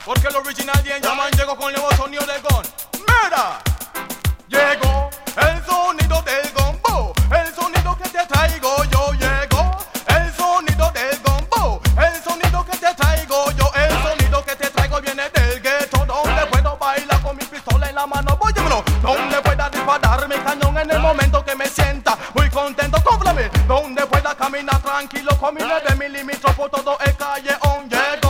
Porque el original de Yaman llegó con el nuevo sonido del gon. ¡Mira! Llegó el sonido del gombo, el sonido que te traigo yo. Llegó el sonido del gombo, el sonido que te traigo yo. El sonido que te traigo viene del gueto, donde puedo bailar con mi pistola en la mano. Óyemelo, donde pueda disparar mi cañón en el momento que me sienta muy contento. Cómprame, donde pueda caminar tranquilo con mi 9 milímetros por todo el calleón. Llegó